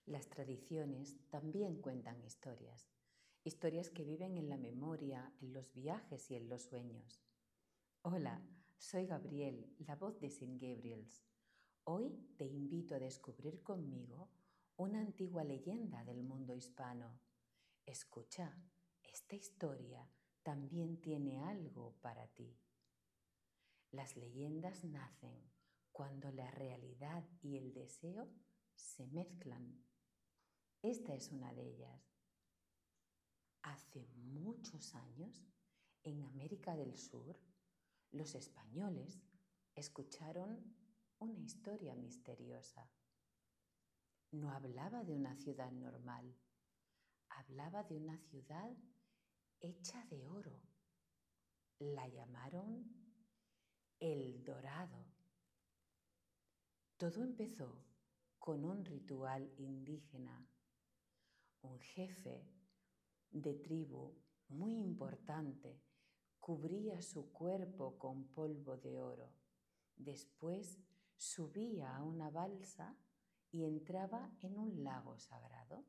Las tradiciones también cuentan historias, historias que viven en la memoria, en los viajes y en los sueños. Hola, soy Gabriel, la voz de St. Gabriel's. Hoy te invito a descubrir conmigo una antigua leyenda del mundo hispano. Escucha, esta historia también tiene algo para ti. Las leyendas nacen cuando la realidad y el deseo se mezclan. Esta es una de ellas. Hace muchos años, en América del Sur, los españoles escucharon una historia misteriosa. No hablaba de una ciudad normal, hablaba de una ciudad hecha de oro. La llamaron El Dorado. Todo empezó con un ritual indígena. Un jefe de tribu muy importante cubría su cuerpo con polvo de oro. Después subía a una balsa y entraba en un lago sagrado.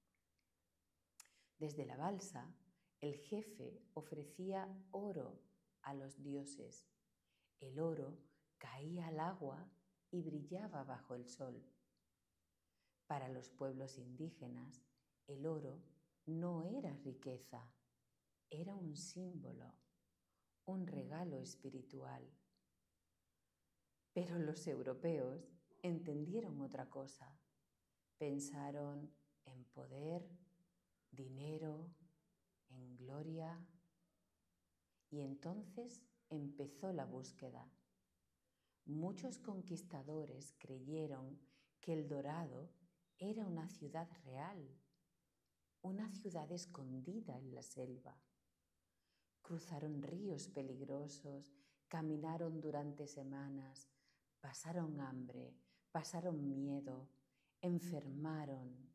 Desde la balsa, el jefe ofrecía oro a los dioses. El oro caía al agua y brillaba bajo el sol. Para los pueblos indígenas, el oro no era riqueza, era un símbolo, un regalo espiritual. Pero los europeos entendieron otra cosa. Pensaron en poder, dinero, en gloria. Y entonces empezó la búsqueda. Muchos conquistadores creyeron que El Dorado era una ciudad real, una ciudad escondida en la selva. Cruzaron ríos peligrosos, caminaron durante semanas, pasaron hambre, pasaron miedo, enfermaron.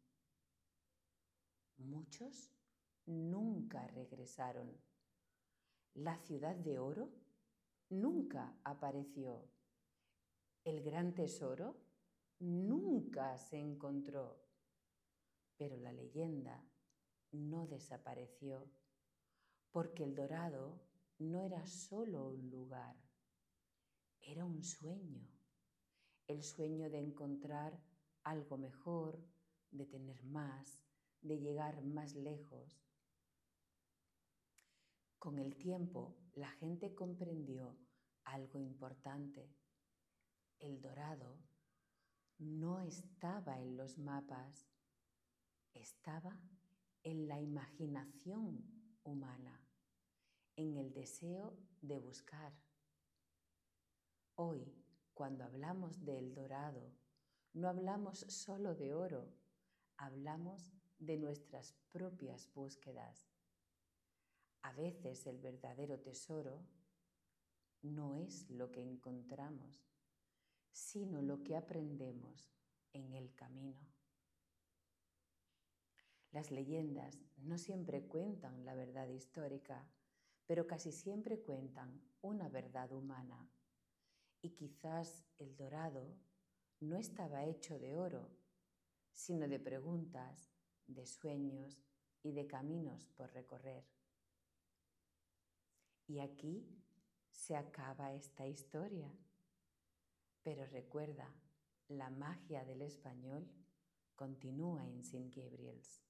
Muchos nunca regresaron. La ciudad de oro nunca apareció. El gran tesoro nunca se encontró. Pero la leyenda no desapareció, porque El Dorado no era solo un lugar, era un sueño, el sueño de encontrar algo mejor, de tener más, de llegar más lejos. Con el tiempo, la gente comprendió algo importante. El Dorado no estaba en los mapas, estaba en la imaginación humana, en el deseo de buscar. Hoy, cuando hablamos de El Dorado, no hablamos solo de oro, hablamos de nuestras propias búsquedas. A veces el verdadero tesoro no es lo que encontramos, sino lo que aprendemos en el camino. Las leyendas no siempre cuentan la verdad histórica, pero casi siempre cuentan una verdad humana. Y quizás El Dorado no estaba hecho de oro, sino de preguntas, de sueños y de caminos por recorrer. Y aquí se acaba esta historia. Pero recuerda, la magia del español continúa en St. Gabriel's.